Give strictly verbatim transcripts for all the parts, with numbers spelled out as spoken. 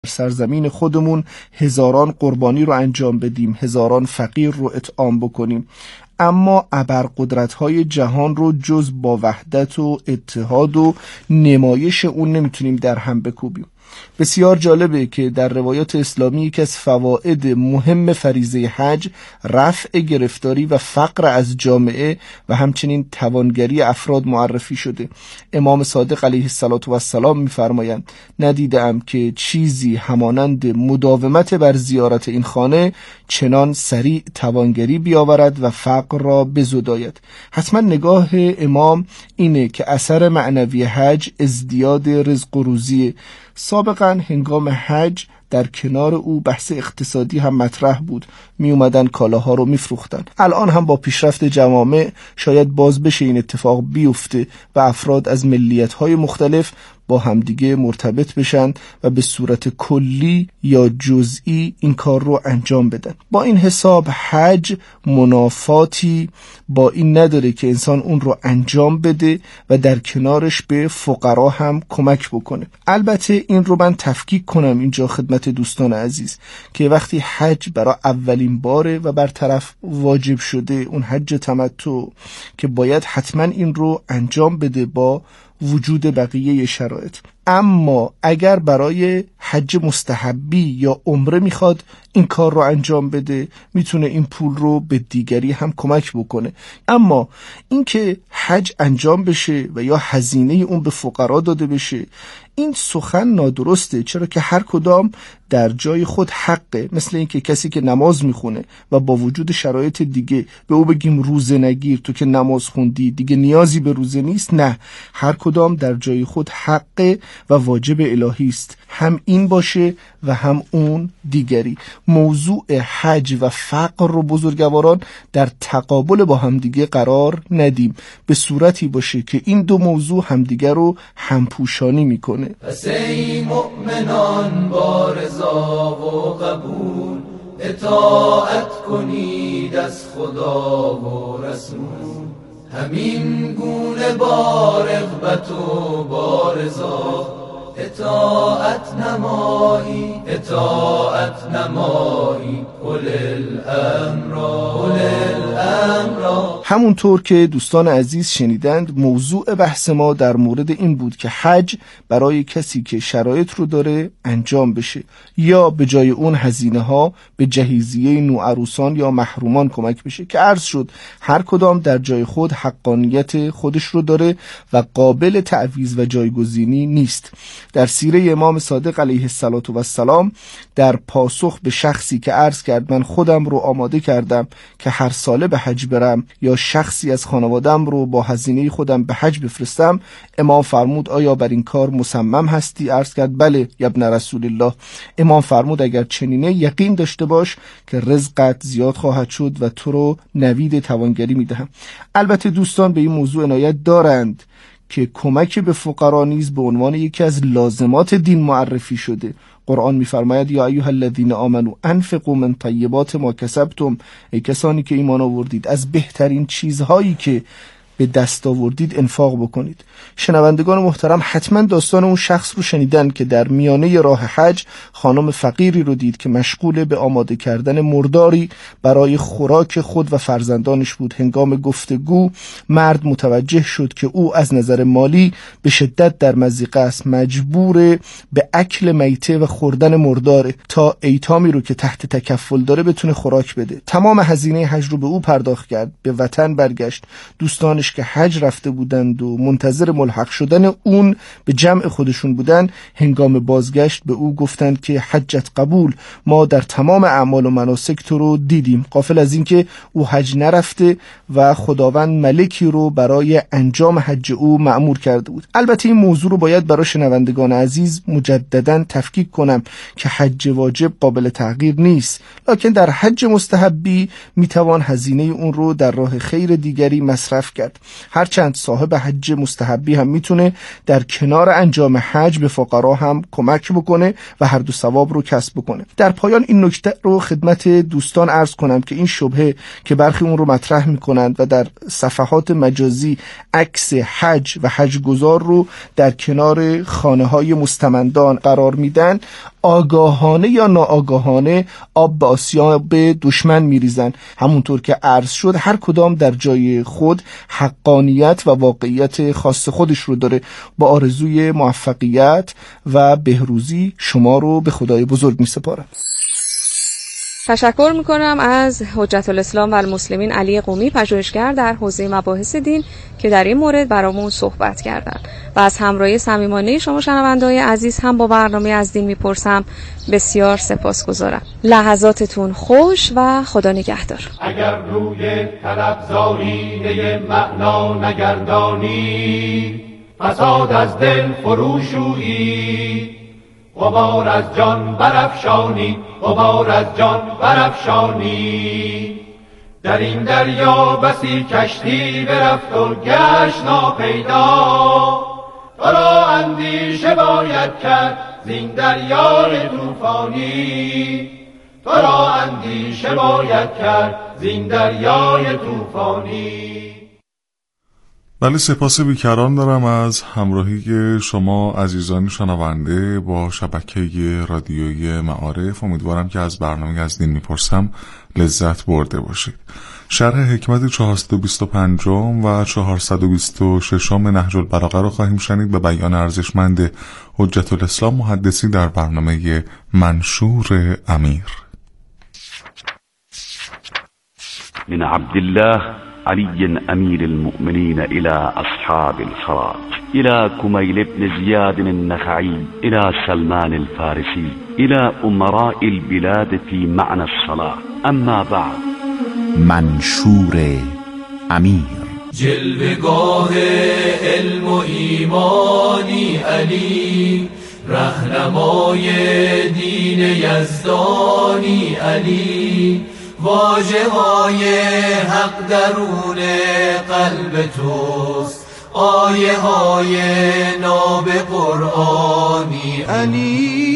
سرزمین خودمون هزاران قربانی رو انجام بدیم، هزاران فقیر رو اطعام بکنیم، اما ابرقدرت‌های جهان رو جز با وحدت و اتحاد و نمایش اون نمیتونیم در هم بکوبیم. بسیار جالبه که در روایات اسلامی یکی از فواید مهم فریضه حج رفع گرفتاری و فقر از جامعه و همچنین توانگری افراد معرفی شده. امام صادق علیه السلام می‌فرمایند ندیدم که چیزی همانند مداومت بر زیارت این خانه چنان سریع توانگری بیاورد و فقر را بزداید. حتما نگاه امام اینه که اثر معنوی حج ازدیاد رزق و روزیه. سابقا هنگام حج در کنار او بحث اقتصادی هم مطرح بود، می اومدن کالاها رو می فروختن. الان هم با پیشرفت جوامع شاید باز بشه این اتفاق بیفته و افراد از ملیت‌های مختلف با همدیگه مرتبط بشن و به صورت کلی یا جزئی این کار رو انجام بدن. با این حساب حج منافاتی با این نداره که انسان اون رو انجام بده و در کنارش به فقرا هم کمک بکنه. البته این رو من تفکیک کنم اینجا خدمت دوستان عزیز که وقتی حج برای اولین باره و برطرف واجب شده، اون حج تمتع که باید حتما این رو انجام بده با وجود بقیه شرایط. اما اگر برای حج مستحبی یا عمره میخواد این کار رو انجام بده، میتونه این پول رو به دیگری هم کمک بکنه. اما اینکه حج انجام بشه و یا هزینه اون به فقرا داده بشه، این سخن نادرسته، چرا که هر کدام در جای خود حقه. مثل اینکه کسی که نماز میخونه و با وجود شرایط دیگه به او بگیم روزه نگیر، تو که نماز خوندی دیگه نیازی به روزه نیست. نه، هر کدام در جای خود حقه و واجب الهی است، هم این باشه و هم اون دیگری. موضوع حج و فقر رو بزرگواران در تقابل با همدیگه قرار ندیم، به صورتی باشه که این دو موضوع همدیگه رو همپوشانی میکنه. پس ای مؤمنان با رضا و قبول اطاعت کنید از خدا و رسول، همین گونه با رغبت و با رضا اطاعت نمایی اطاعت نمایی قل الامر قل الامر. همونطور که دوستان عزیز شنیدند، موضوع بحث ما در مورد این بود که حج برای کسی که شرایط رو داره انجام بشه یا به جای اون هزینه ها به جهیزیه نوعروسان یا محرومان کمک بشه که عرض شد هر کدام در جای خود حقانیت خودش رو داره و قابل تعویض و جایگزینی نیست. در سیره امام صادق علیه السلام در پاسخ به شخصی که عرض کرد من خودم رو آماده کردم که هر ساله به حج برم یا شخصی از خانوادم رو با هزینه خودم به حج بفرستم، امام فرمود آیا بر این کار مصمم هستی؟ عرض کرد بله یا ابن رسول الله. امام فرمود اگر چنینه یقین داشته باش که رزقت زیاد خواهد شد و تو رو نوید توانگری میدهم. البته دوستان به این موضوع عنایت دارند که کمک به فقرا نیز به عنوان یکی از لازمات دین معرفی شده. قرآن می‌فرماید یا ایها الذین آمنوا انفقوا من طیبات ما کسبتم، ای کسانی که ایمان آوردید از بهترین چیزهایی که به دست آوردید انفاق بکنید. شنوندگان محترم حتما داستان اون شخص رو شنیدن که در میانه راه حج خانم فقیری رو دید که مشغول به آماده کردن مرداری برای خوراک خود و فرزندانش بود. هنگام گفتگو مرد متوجه شد که او از نظر مالی به شدت در مضیقه است، مجبور به اکل میته و خوردن مرداره تا ایتامی رو که تحت تکفل داره بتونه خوراک بده. تمام هزینه حج رو به او پرداخت کرد، به وطن برگشت. دوستانش که حج رفته بودند و منتظر ملحق شدن اون به جمع خودشون بودن، هنگام بازگشت به او گفتند که حجت قبول، ما در تمام اعمال و مناسک تو رو دیدیم. غافل از این که او حج نرفته و خداوند ملکی رو برای انجام حج او مأمور کرده بود. البته این موضوع رو باید برای شنوندگان عزیز مجددا تفکیک کنم که حج واجب قابل تغییر نیست، لکن در حج مستحبی میتوان هزینه اون رو در راه خیر دیگری مصرف کرد. هرچند صاحب حج مستحبی هم میتونه در کنار انجام حج به فقرا هم کمک بکنه و هر دو ثواب رو کسب بکنه. در پایان این نکته رو خدمت دوستان عرض کنم که این شبهه که برخی اون رو مطرح میکنند و در صفحات مجازی عکس حج و حج گزار رو در کنار خانه های مستمندان قرار میدن، آگاهانه یا ناآگاهانه آب به آسیاب دشمن میریزن. همونطور که عرض شد هر کدام در جای خود حقانیت و واقعیت خاص خودش رو داره. با آرزوی موفقیت و بهروزی شما رو به خدای بزرگ میسپارم. تشکر میکنم از حجت الاسلام و المسلمین علی قمی، پژوهشگر در حوزه مباحث دین، که در این مورد برامون صحبت کردن و از همراهی صمیمانه شما شنونده‌های عزیز هم با برنامه از دین میپرسم بسیار سپاسگزارم. لحظاتتون خوش و خدا نگهدار. اگر روی طلبزارینه معنا نگردانی، فساد از دل فروشویی، غبار از جان برافشانی، غبار از جان برافشانی. در این دریا بسی کشتی برفت و گشت ناپیدا، تو را اندیشه باید کرد زین دریای طوفانی، تو را اندیشه باید کرد زین دریای طوفانی. بله، سپاس بیکران دارم از همراهی شما عزیزان شنونده با شبکه رادیویی معارف. امیدوارم که از برنامه از دین میپرسم لذت برده باشید. شرح حکمت چهارصد و بیست و پنجم و چهارصد و بیست و ششم نهج البلاغه رو خواهیم شنید به بیان ارزشمند حجت الاسلام محدثی در برنامه منشور امیر. من عبد الله علي أمير المؤمنين إلى أصحاب الفراج، إلى كميل بن زياد النخعي، إلى سلمان الفارسي، إلى أمراء البلاد في معنى الصلاة. أما بعد. منشور امیر. جلوگاه علم و ایمانی علی، رهنمای دین یزدانی علی، واژه های حق درون قلب توست، آیه های ناب قرآنی علی.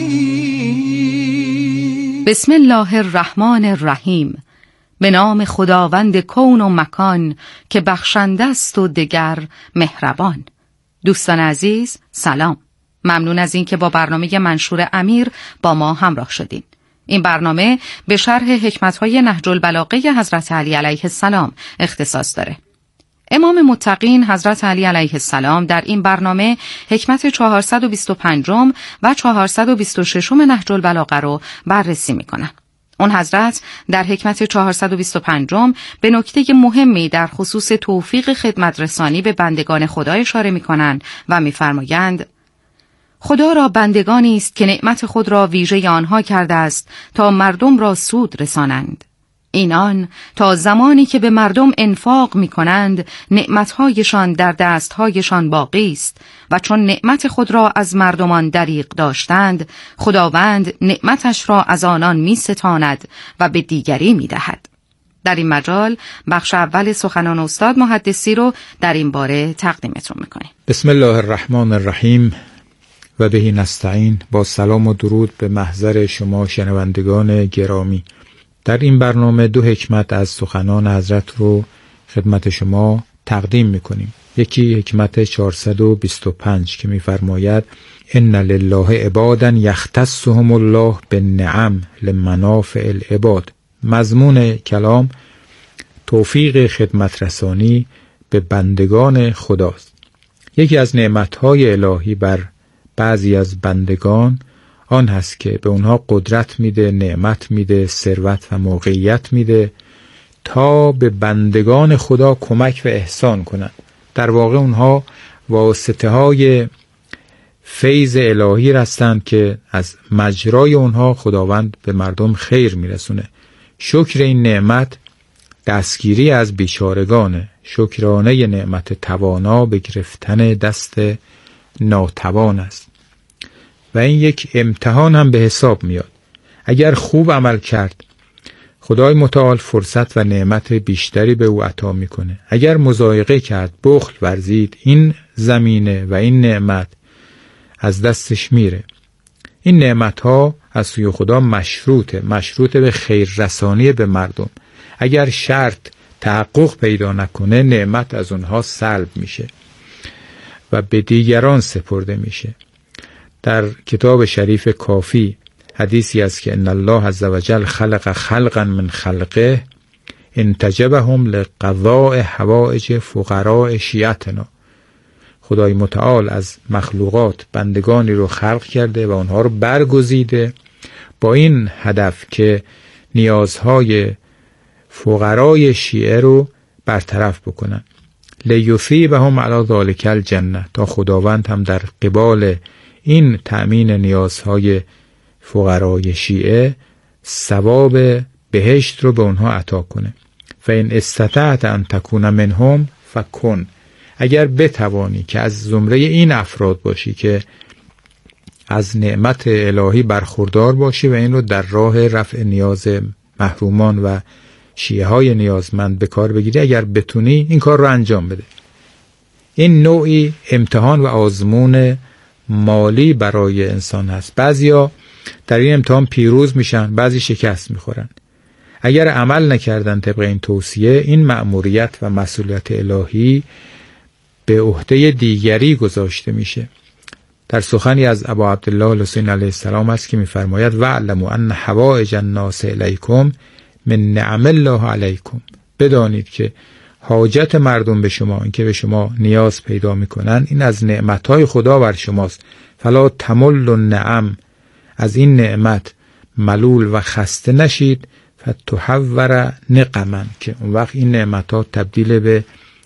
بسم الله الرحمن الرحیم. به نام خداوند کون و مکان که بخشنده است و دگر مهربان. دوستان عزیز سلام، ممنون از این که با برنامه منشور امیر با ما همراه شدین. این برنامه به شرح حکمت‌های نهج البلاغه حضرت علی علیه السلام اختصاص داره. امام متقین حضرت علی علیه السلام در این برنامه حکمت چهارصد و بیست و پنجم و چهارصد و بیست و ششم نهج البلاغه رو بررسی میکنن. اون حضرت در حکمت چهارصد و بیست و پنجم به نکته مهمی در خصوص توفیق خدمت رسانی به بندگان خدا اشاره میکنن و میفرمایند: خدا را بندگانی است که نعمت خود را ویژه آنها کرده است تا مردم را سود رسانند. اینان تا زمانی که به مردم انفاق می کنند نعمتهایشان در دستهایشان باقی است و چون نعمت خود را از مردمان دریغ داشتند خداوند نعمتش را از آنان می ستاند و به دیگری می دهد. در این مجال بخش اول سخنان استاد محدثی رو در این باره تقدیمتون می کنیم. بسم الله الرحمن الرحیم و بهی نستعین. با سلام و درود به محضر شما شنوندگان گرامی، در این برنامه دو حکمت از سخنان حضرت رو خدمت شما تقدیم میکنیم. یکی حکمت چهارصد و بیست و پنج که میفرماید: ان لله عبادا یختصهم الله بالنعم لمنافع العباد. مضمون کلام توفیق خدمت رسانی به بندگان خداست. یکی از نعمتهای الهی بر بعضی از بندگان آن هست که به اونها قدرت میده، نعمت میده، ثروت و موقعیت میده تا به بندگان خدا کمک و احسان کنند. در واقع اونها واسطه های فیض الهی هستند که از مجرای اونها خداوند به مردم خیر میرسونه. شکر این نعمت دستگیری از بیچارگانه، شکرانه نعمت توانا به گرفتن دست ناتوان است و این یک امتحان هم به حساب میاد. اگر خوب عمل کرد خدای متعال فرصت و نعمت بیشتری به او عطا میکنه. اگر مضایقه کرد، بخل ورزید، این زمینه و این نعمت از دستش میره. این نعمت ها از سوی خدا مشروطه مشروطه به خیر رسانی به مردم. اگر شرط تحقق پیدا نکنه نعمت از اونها سلب میشه و به دیگران سپرده میشه. در کتاب شریف کافی حدیثی است که ان الله عز وجل خلق خلقا من خلقه انتجبهم لقضاء حوائج فقراء شیعتنا. خدای متعال از مخلوقات بندگانی رو خلق کرده و آنها رو برگزیده با این هدف که نیازهای فقرای شیعه رو برطرف بکنن. لیثیبهم علی ذلک الجنه، تا خداوند هم در قبال این تأمین نیازهای فقرای شیعه ثواب بهشت رو به اونها عطا کنه. فإن استطعت ان تکون منهم فکن، اگر بتوانی که از زمره این افراد باشی که از نعمت الهی برخوردار باشی و این رو در راه رفع نیاز محرومان و شیعه های نیازمند به کار بگیری، اگر بتونی این کار رو انجام بده. این نوعی امتحان و آزمون مالی برای انسان هست. بعضیا در این امتحان پیروز میشن، بعضی شکست میخورن. اگر عمل نکردن طبق این توصیه، این مأموریت و مسئولیت الهی به عهده دیگری گذاشته میشه. در سخنی از ابا عبدالله الحسین علیه السلام است که میفرماید واعلموا ان حوائج الناس الیکم من نعم الله علیکم، بدانید که حاجت مردم به شما، اینکه به شما نیاز پیدا میکنن، این از نعمتهای خدا بر شماست. فلا تمل النعم، از این نعمت ملول و خسته نشید. فتحور نقما، که اون وقت این نعمتها تبدیل به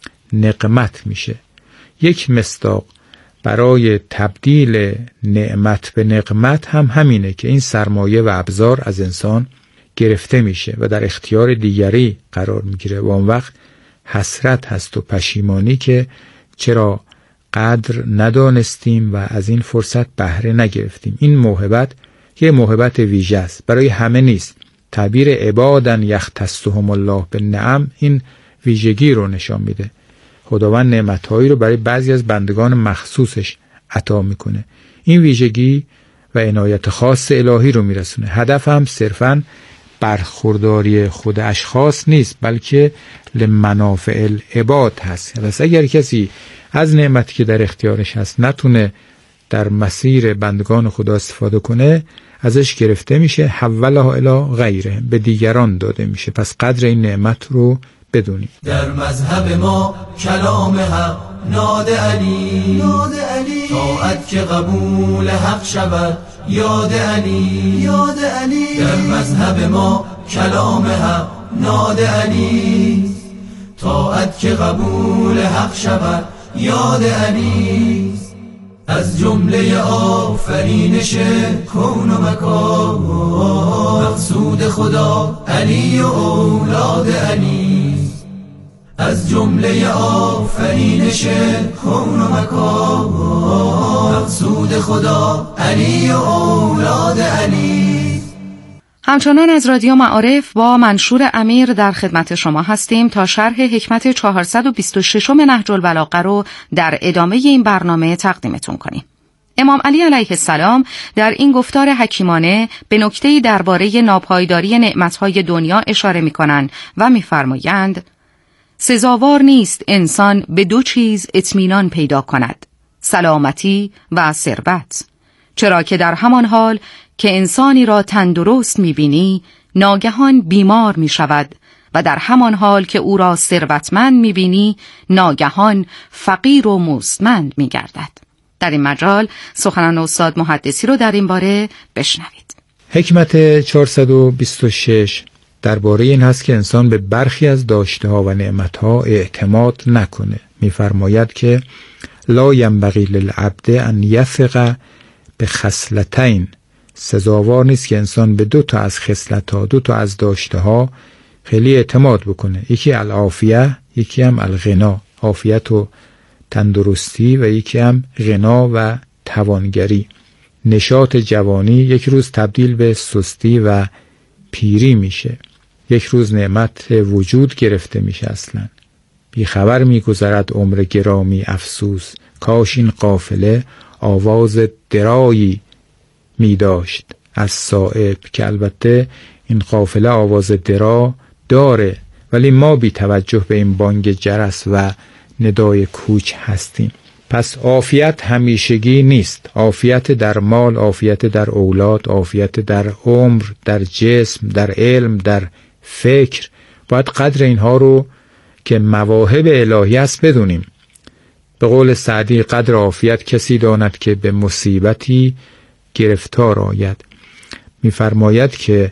نقمت میشه. یک مصداق برای تبدیل نعمت به نقمت هم همینه که این سرمایه و ابزار از انسان گرفته میشه و در اختیار دیگری قرار میگیره و اون وقت حسرت هست و پشیمانی که چرا قدر ندانستیم و از این فرصت بهره نگرفتیم. این موهبت یه موهبت ویژه است، برای همه نیست. تعبیر عبادن یختصهم الله بالنعم این ویژگی رو نشان میده. خداوند نعمتهایی رو برای بعضی از بندگان مخصوصش عطا میکنه. این ویژگی و عنایت خاص الهی رو میرسونه. هدف هم صرفاً برخورداری خود اشخاص نیست، بلکه لمنافع العباد هست. پس اگر کسی از نعمتی که در اختیارش هست نتونه در مسیر بندگان خدا استفاده کنه، ازش گرفته میشه، حولها الی غیره، به دیگران داده میشه. پس قدر این نعمت رو بدونید. در مذهب ما کلام حق ناد علی، ناد علی طاعت که قبول حق شود یاد علی، یاد علی در مذهب ما کلام حق ناد علی، طاعت که قبول حق شود یاد علی. از جمله آفرینش کون و مکان مقصود خدا علی و اولاد علی. از جمله آفرینش کون و مکان مقصود خدا علی و اولاد علی. همچنان از رادیو معارف با منشور امیر در خدمت شما هستیم تا شرح حکمت چهارصد و بیست و شش نهج البلاغه رو در ادامه این برنامه تقدیمتون کنیم. امام علی علیه السلام در این گفتار حکیمانه به نکته‌ای درباره ناپایداری نعمت‌های دنیا اشاره می‌کنند و می‌فرمایند: سزاوار نیست انسان به دو چیز اطمینان پیدا کند، سلامتی و ثروت، چرا که در همان حال که انسانی را تندرست می‌بینی ناگهان بیمار می‌شود و در همان حال که او را ثروتمند می‌بینی ناگهان فقیر و مستمند می‌گردد. در این مجال سخنان استاد محدثی رو در این باره بشنوید. حکمت چهارصد و بیست و شش درباره این هست که انسان به برخی از داشته‌ها و نعمت‌ها اعتماد نکنه. می‌فرماید که لا ینبغی للعبد ان یثق بخصلتین، سزاوار نیست که انسان به دو تا از خصلت‌ها، دو تا از داشته‌ها خیلی اعتماد بکنه. یکی العافیه، یکی هم الغنا، عافیت و تندرستی، و یکی هم غنا و توانگری. نشاط جوانی یک روز تبدیل به سستی و پیری میشه. یک روز نعمت وجود گرفته میشه اصلا. بیخبر میگذرد عمر گرامی افسوس، کاش این قافله آواز درایی می داشت از صائب، که البته این قافله آواز درا داره، ولی ما بی توجه به این بانگ جرس و ندای کوچ هستیم. پس عافیت همیشگی نیست. عافیت در مال، عافیت در اولاد، عافیت در عمر، در جسم، در علم، در فکر، باید قدر اینها رو که مواهب الهی است بدونیم. به قول سعدی قدر عافیت کسی داند که به مصیبتی گرفتار آید. می‌فرماید که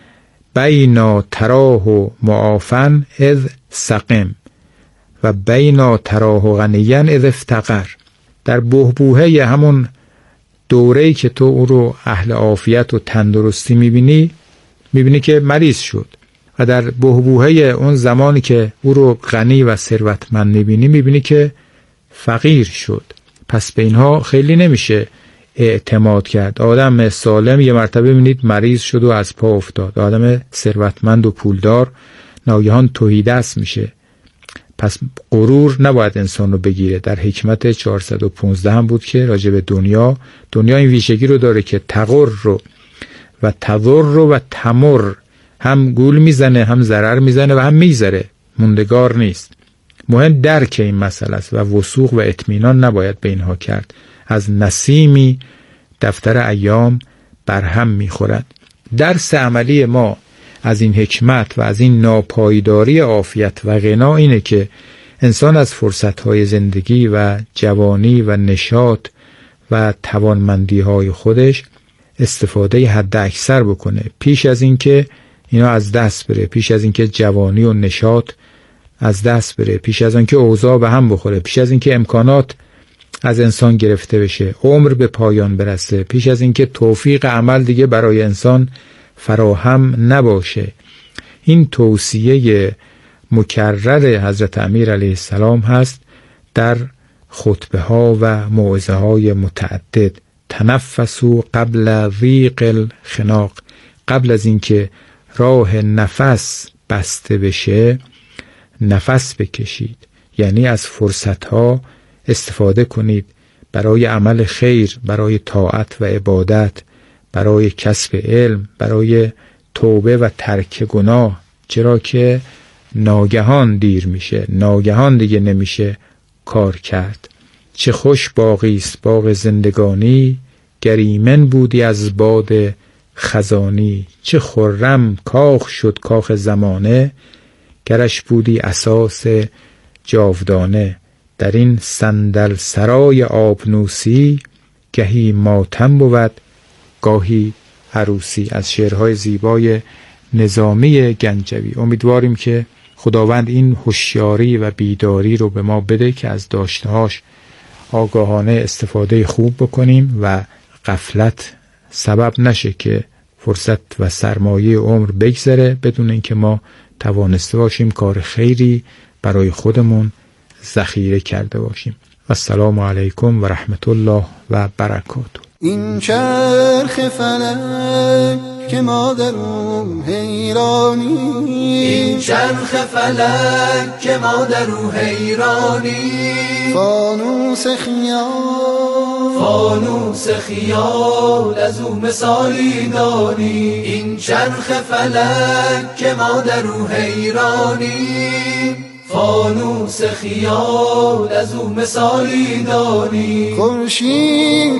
بینا تراه و معافن اذ سقم و بینا تراه و غنیان اذ افتقر. در بحبوحه همون دوره‌ای که تو او رو اهل عافیت و تندرستی می‌بینی، می‌بینی که مریض شد، و در بحبوحه اون زمانی که او رو غنی و ثروتمند می‌بینی، می‌بینی که فقیر شد. پس به اینها خیلی نمیشه اعتماد کرد. آدم سالم یه مرتبه می‌بینید مریض شد و از پا افتاد، آدم ثروتمند و پولدار ناگهان تهیدست میشه. پس غرور نباید انسان رو بگیره. در حکمت چهارصد و پانزده هم بود که راجع به دنیا دنیا این ویژگی رو داره که تغر رو و تضر رو و تمر، هم گول میزنه، هم ضرر میزنه و هم میذاره، موندگار نیست. مهم درک این مسئله است و وثوق و اطمینان نباید به اینها کرد. از نسیمی دفتر ایام برهم میخورد. درس عملی ما از این حکمت و از این ناپایداری عافیت و غنا اینه که انسان از فرصتهای زندگی و جوانی و نشاط و توانمندی‌های خودش استفاده حد اکثر بکنه، پیش از این که اینا از دست بره، پیش از این که جوانی و نشاط از دست بره، پیش از این که اوضاع به هم بخوره، پیش از این که امکانات از انسان گرفته بشه، عمر به پایان برسه، پیش از این که توفیق عمل دیگه برای انسان فراهم نباشه. این توصیه مکرر حضرت امیر علیه السلام هست در خطبه ها و موعظه های متعدد. تنفسوا قبل ضیق الخناق، قبل از اینکه راه نفس بسته بشه نفس بکشید، یعنی از فرصت ها استفاده کنید برای عمل خیر، برای طاعت و عبادت، برای کسب علم، برای توبه و ترک گناه، چرا که ناگهان دیر میشه، ناگهان دیگه نمیشه کار کرد. چه خوش باغی است باغ زندگانی، گر ایمن بودی از باد خزانی. چه خرم کاخ شد کاخ زمانه، گرش بودی اساس جاودانه. در این صندل سرای آبنوسی، گهی ماتم بود گاهی عروسی. از شعرهای زیبای نظامی گنجوی. امیدواریم که خداوند این هوشیاری و بیداری رو به ما بده که از داشتهاش آگاهانه استفاده خوب بکنیم و غفلت سبب نشه که فرصت و سرمایه عمر بگذره بدون اینکه ما توانسته باشیم کار خیری برای خودمون ذخیره کرده باشیم. السلام علیکم و رحمت الله و برکاته. این چرخ فلک که ما در او حیرانی، این چرخ فلک که ما در او حیرانی، فانوس خیال فانوس خیال از او مثالی دانی. این چرخ فلک که ما در او حیرانی، فانوس خیال از او مثالی دانی. خورشید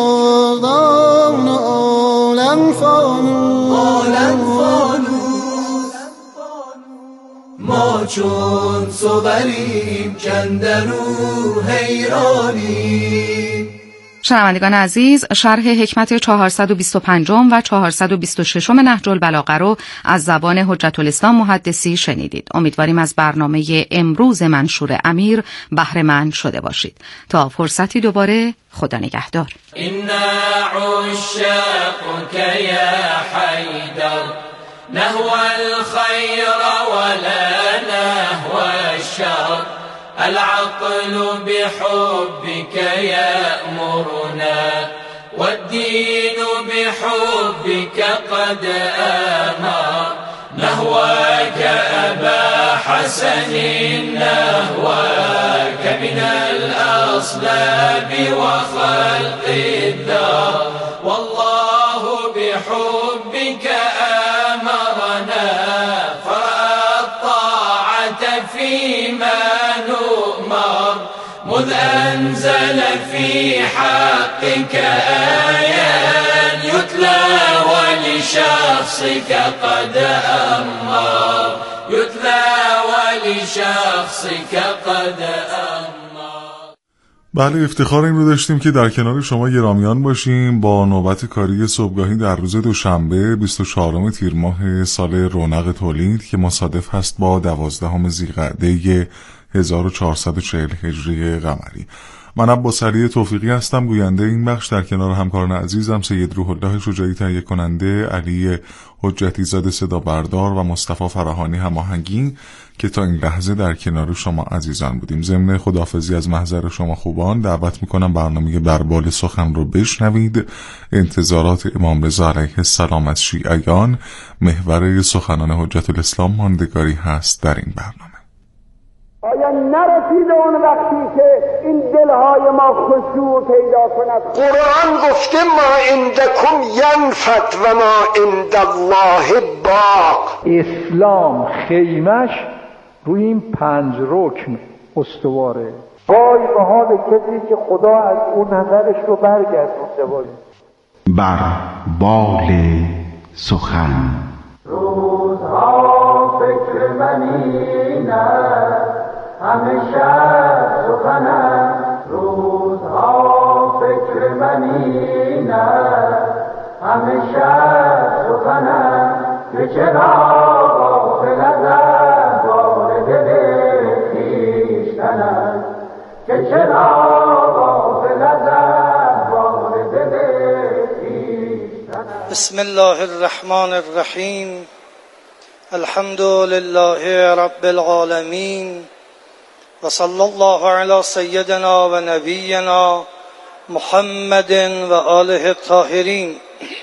چراغدان عالم فانوس، عالم فانوس، ما چون صبریم کندرو حیرانی. شنوندگان عزیز، شرح حکمت چهارصد و بیست و پنج و چهارصد و بیست و شش نهج البلاغه رو از زبان حجت الاسلام محدثی شنیدید. امیدواریم از برنامه امروز منشور امیر بهره مند شده باشید. تا فرصتی دوباره، خدا نگهدار. إنا عشاقك يا حيدر نهوى الخير ولا نهوى الشر العقل بحبك يأمرنا والدين بحبك قد آمر نهواك أبا حسن نهواك من الأصلاب وخلق الدار والله بحبك آمرنا فرأى الطاعة فيما نؤمر مذ أنزل في حقك آية يتلى ولشخصك قد أمر يتلى ولشخصك قد أمر. بله، افتخار این رو داشتیم که در کنار شما گرامیان باشیم با نوبت کاری صبحگاهی در روز دوشنبه بیست و چهارم تیر ماه سال رونق تولید که مصادف هست با دوازدهم ذی‌قعده هزار و چهارصد و چهل هجری قمری. من عباس علی توفیقی هستم، گوینده این بخش در کنار همکاران عزیزم سید روح الله شجاعی تهیه کننده، علی حجتی زاده صدا بردار و مصطفی فراهانی هماهنگی که تا این لحظه در کنار شما عزیزان بودیم. ضمن خداحافظی از محضر شما خوبان دعوت میکنم برنامه بربال سخن رو بشنوید. انتظارات امام رضا علیه السلام از شیعیان محور سخنان حجت الاسلام ماندگاری هست در این برنامه. آیا نرسیده اون وقتی که این دلهای ما خشوع پیدا کند؟ قرآن گفته ما عندکم ینفد و ما عند الله باق. اسلام خیمش روی این پنج رکن استواره. وای به حال کسی که خدا از اون نظرش رو برگردونده. وای بر بال سخن. روزها فکر منینه همیشه سخنم، روزها فکر منینه همیشه سخنم، که چرا غافل از احوال دل خویشتنم، که چرا غافل از احوال دل خویشتنم. بسم الله الرحمن الرحیم. الحمد لله رب العالمین و صلی الله علی سیدنا و نبینا محمد و آله الطاهرین.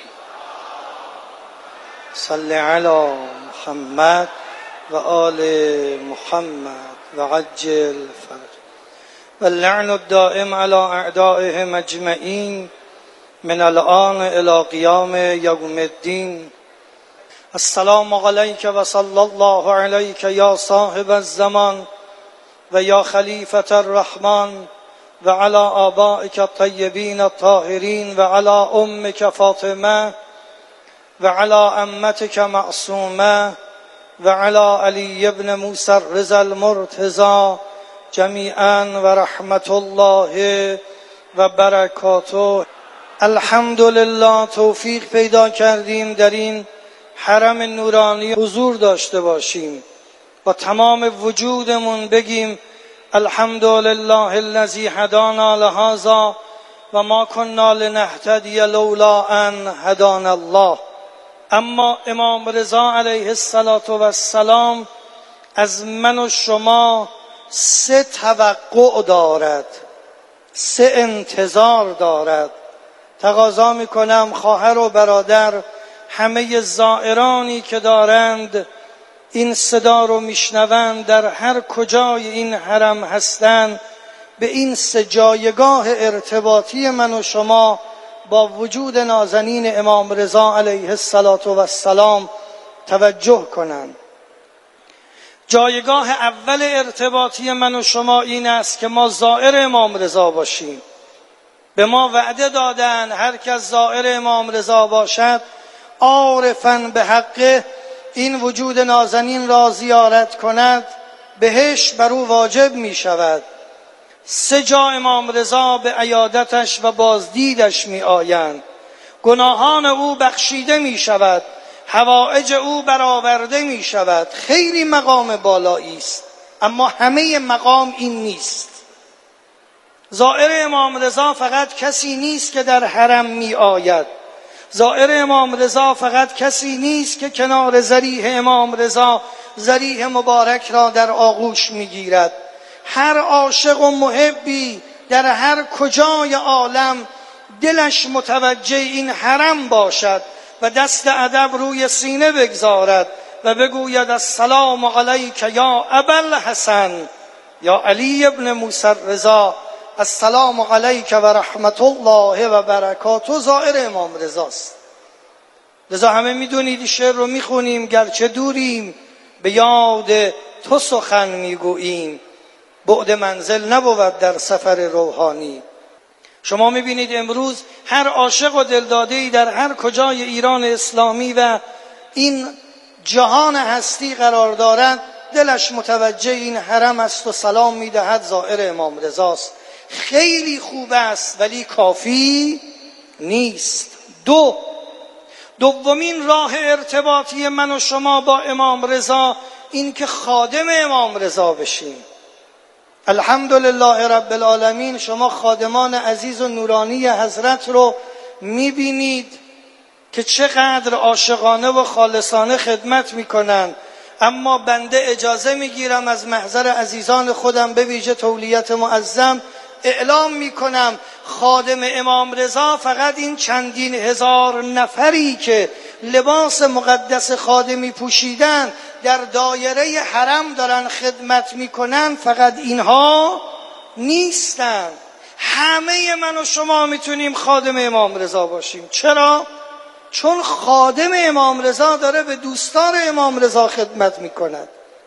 صلی علی محمد و آل محمد و عجل فرج و اللعن الدائم علی اعدائهم اجمعین من الآن الی قیام یوم الدین. السلام علیک و صلی الله علیک یا صاحب الزمان و یا خلیفة الرحمن و علی آبائک الطیبین الطاهرین و علی امک فاطمه و علی عمتک معصومه و علی علی ابن موسی الرضا المرتضی جمیعا و رحمت الله و برکاته. الحمدلله توفیق پیدا کردیم در این حرم نورانی حضور داشته باشیم، با تمام وجودمون بگیم الحمدلله الذی هدانا لهذا و ما کنا لنهتدی لولا ان هدانا الله. اما امام رضا علیه السلام از من و شما سه توقع دارد، سه انتظار دارد. تقاضا میکنم خواهر و برادر، همه زائرانی که دارند این صدا رو میشنوند در هر کجای این حرم هستند، به این سه جایگاه ارتباطی من و شما با وجود نازنین امام رضا علیه السلام توجه کنند. جایگاه اول ارتباطی من و شما این است که ما زائر امام رضا باشیم. به ما وعده دادن هر کس زائر امام رضا باشد عارفاً به حق این وجود نازنین را زیارت کند، بهشت بر او واجب می شود. سه جا امام رضا به عیادتش و بازدیدش می آیند. گناهان او بخشیده می شود، حوائج او برآورده می شود. خیلی مقام بالایی است، اما همه مقام این نیست. زائر امام رضا فقط کسی نیست که در حرم می آید. زائر امام رضا فقط کسی نیست که کنار ضریح امام رضا ضریح مبارک را در آغوش میگیرد. هر عاشق و محبی در هر کجای عالم دلش متوجه این حرم باشد و دست ادب روی سینه بگذارد و بگوید السلام علیک یا ابوالحسن یا علی ابن موسی الرضا، السلام علیک و رحمت الله و برکاته. زائر امام رضاست. لذا همه میدونید شعر رو میخونیم، گرچه دوریم به یاد تو سخن میگوییم. بعد منزل نبود در سفر روحانی. شما میبینید امروز هر عاشق و دلداده‌ای در هر کجای ایران اسلامی و این جهان هستی قرار دارد دلش متوجه این حرم است و سلام میدهد زائر امام رضاست. خیلی خوب است ولی کافی نیست. دو دومین راه ارتباطی من و شما با امام رضا این که خادم امام رضا بشیم. الحمدلله رب العالمین، شما خادمان عزیز و نورانی حضرت رو میبینید که چقدر عاشقانه و خالصانه خدمت میکنن، اما بنده اجازه میگیرم از محضر عزیزان خودم به ویژه تولیت معظم اعلام میکنم خادم امام رضا فقط این چندین هزار نفری که لباس مقدس خادمی پوشیدن در دایره حرم دارن خدمت میکنن، فقط اینها نیستن. همه من و شما میتونیم خادم امام رضا باشیم. چرا؟ چون خادم امام رضا داره به دوستدار امام رضا خدمت میکند.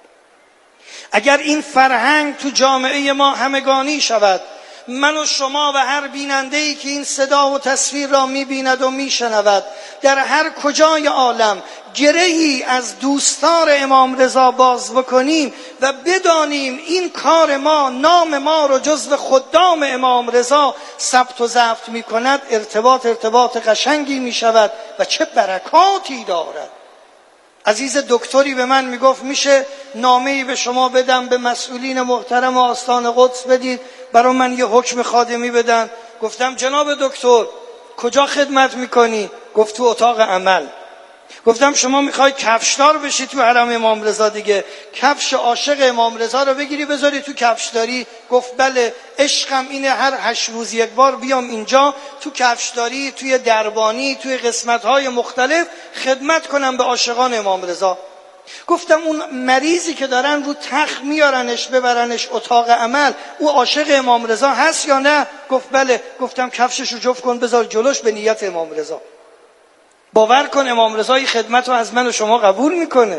اگر این فرهنگ تو جامعه ما همگانی شود، من و شما و هر بیننده‌ای که این صدا و تصویر را می‌بیند و می‌شنود در هر کجای عالم گرهی از دوستدار امام رضا باز بکنیم و بدانیم این کار ما نام ما رو جزو خدام امام رضا ثبت و ضبط می‌کند، ارتباط ارتباط قشنگی می‌شود و چه برکاتی دارد. عزیز دکتری به من میگفت میشه نامه‌ای به شما بدم به مسئولین محترم آستان قدس بدید برای من یه حکم خادمی بدن. گفتم جناب دکتر کجا خدمت میکنی؟ گفت تو اتاق عمل. گفتم شما میخوای کفشدار بشی تو حرم امام رضا دیگه، کفش عاشق امام رضا رو بگیری بذاری تو کفشداری؟ گفت بله، عشقم اینه هر هشت روز یک بار بیام اینجا تو کفشداری، توی دربانی، توی قسمت‌های مختلف خدمت کنم به عاشقان امام رضا. گفتم اون مریضی که دارن رو تخت میارنش ببرنش اتاق عمل، او عاشق امام رضا هست یا نه؟ گفت بله. گفتم کفشش رو جفت کن بذار جلوش به نیت امام رضا. باور کن امام رضای خدمت رو از من و شما قبول میکنه.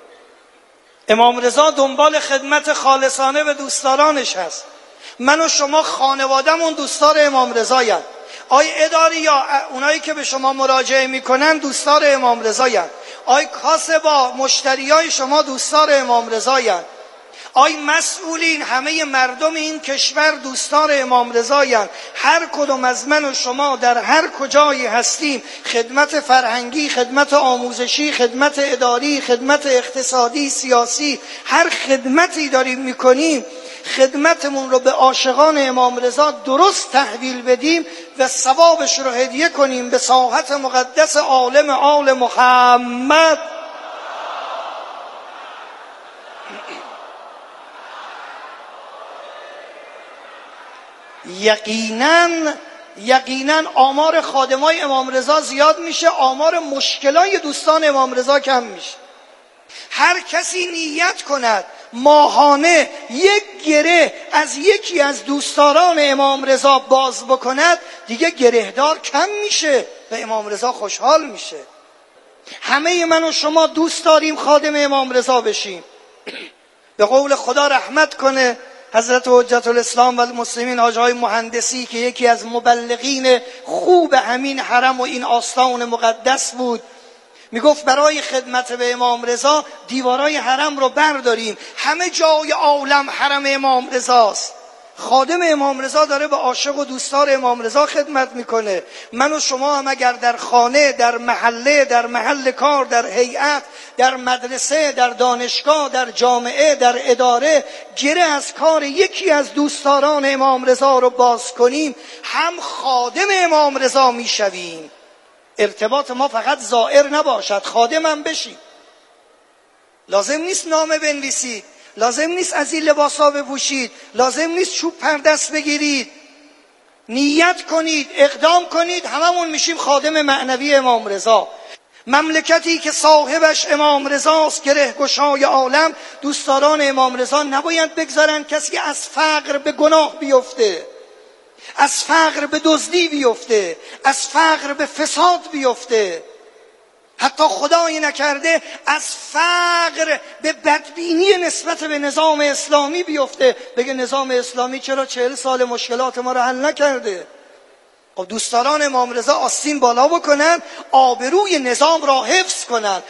امام رضا دنبال خدمت خالصانه به دوستدارانش هست. من و شما خانواده‌مون دوستدار امام رضایند. آی اداری یا اونایی که به شما مراجعه میکنن دوستدار امام رضایند. آی کاسبا مشتریای شما دوستدار امام رضایند. آی مسئولین همه مردم این کشور دوستدار امام رضایند. هر کدوم از من و شما در هر کجایی هستیم خدمت فرهنگی، خدمت آموزشی، خدمت اداری، خدمت اقتصادی، سیاسی، هر خدمتی داریم میکنیم خدمتمون رو به عاشقان امام رضا درست تحویل بدیم و ثوابش رو هدیه کنیم به ساحت مقدس عالم آل محمد. یقینا یقینا آمار خادمای امام رضا زیاد میشه، آمار مشکلای دوستان امام رضا کم میشه. هر کسی نیت کند ماهانه یک گره از یکی از دوستداران امام رضا باز بکند دیگه گرهدار کم میشه و امام رضا خوشحال میشه. همه من و شما دوست داریم خادم امام رضا بشیم. به قول خدا رحمت کنه حضرت حجت الاسلام و المسلمین حاج آقای مهندسی که یکی از مبلغین خوب همین حرم و این آستان مقدس بود، میگفت برای خدمت به امام رضا دیوارای حرم رو برداریم، همه جای عالم حرم امام رضاست. خادم امام رضا داره به عاشق و دوستدار امام رضا خدمت میکنه. من و شما هم اگر در خانه، در محله، در محل کار، در هیئت، در مدرسه، در دانشگاه، در جامعه، در اداره گره از کار یکی از دوستداران امام رضا رو باز کنیم هم خادم امام رضا میشویم. ارتباط ما فقط زائر نباشد، خادم هم بشیم. لازم نیست نامه بنویسید، لازم نیست از این لباسا بپوشید، لازم نیست چوب پر دست بگیرید. نیت کنید، اقدام کنید، هممون میشیم خادم معنوی امام رضا. مملکتی که صاحبش امام رضاست، گره گشای عالم، دوستداران امام رضا نباید بگذارن کسی از فقر به گناه بیفته، از فقر به دزدی بیفته، از فقر به فساد بیفته. حتی خدایی نکرده از فقر به بدبینی نسبت به نظام اسلامی بیفته، بگه نظام اسلامی چرا چهل سال مشکلات ما رو حل نکرده. خب دوستداران امام رضا آستین بالا بکنن، آبروی نظام را حفظ کنن.